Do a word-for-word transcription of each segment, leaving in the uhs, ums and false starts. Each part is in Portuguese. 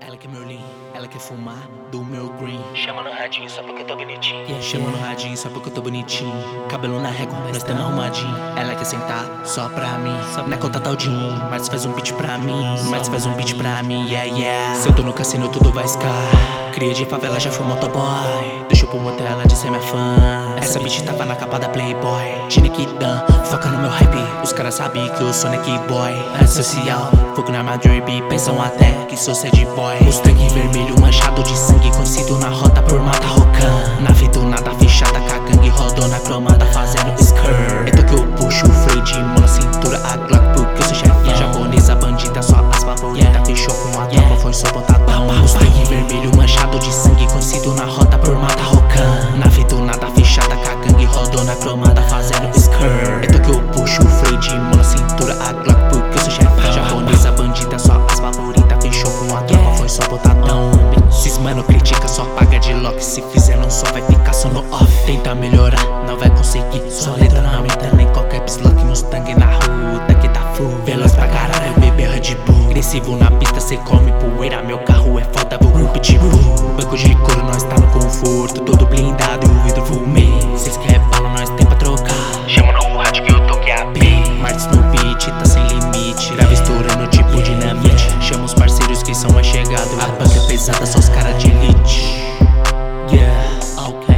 Ela quer meu lean, ela quer fumar do meu green. Chama no radinho só porque eu tô bonitinho. Yeah, chama no radinho só porque eu tô bonitinho. Cabelo na régua, nós tamo arrumadinho. Ela quer sentar só pra mim. Na conta tá o din, mas faz um beat pra mim. Mas faz um beat pra mim, yeah, yeah. Se eu tô no cassino, tudo vai escar. Cria de favela, já foi motoboy. Deixa eu pro motel, ela de ser minha fã. Essa bitch tava na capa da Playboy. Tinique Dan, foca no meu hype. Os caras sabem que eu sou Neck Boy. É social, fogo na Madrid, pensam até que sou sad boy. Os tanque vermelho manchado de sangue, conhecido na rota por Mata Rocan. Nave do nada fechada, com a gangue rodona cromada fazendo skirt. Então que eu puxo o freio de mão na cintura, a Glock porque eu sou chefão. Japonesa bandida, só as favoritas, fechou com a tropa, foi só botadão. Os tanque vermelho manchado de sangue, conhecido na rota por Mata Rocan. Nave do nada fechada, com a gangue rodona cromada fazendo skirt. Então que eu puxo o freio de mão na cintura, a Glock porque eu sou chefão. Japonesa bandida, só as favoritas, fechou com a tropa, foi só botadão. Esses mano critica, só paga de lock. Se fizer não só vai ficar só no off. Tenta melhorar, não vai conseguir. Só letra na mente, nem qualquer pislock. Mustang na rua, que tá full. Veloz pra caralho, bebê Red Bull. Agressivo na pista, cê come poeira. Meu carro é foda, vou com pitbull. Banco de couro, nós tá no conforto. Todo blindado e o vidro fumê. Cês quer bala, nós tem pra trocar. Chama no rádio que eu tô que é a B. Martins no beat, tá sem limite. Grava estourando tipo dinamite. Chama os parceiros que são mais chegados. A banca é pesada, só os caras de elite. Yeah, ok.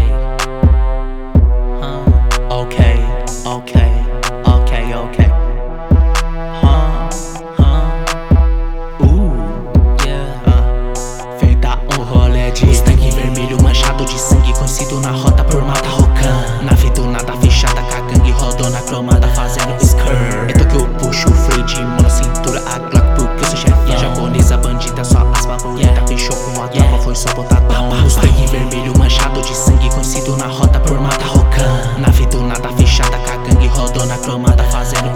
Huh, ok, ok, ok, ok. Huh, huh. Uh, yeah. Uh. Feita um rolê de Mustang vermelho manchado de sangue, conhecido na rota por Mata Rocan. Nave do nada fechada, com a gangue rodona cromada fazendo skirt. Então que eu puxo o freio de mão na cintura, a Glock porque eu sou chefão. Japonesa bandida, só as favoritas, fechou com a tropa, foi só botadão. Mustang vermelho manchado de sangue, conhecido na rota por Mata Rocan. Nave do nada fechada, com a gangue rodona cromada fazendo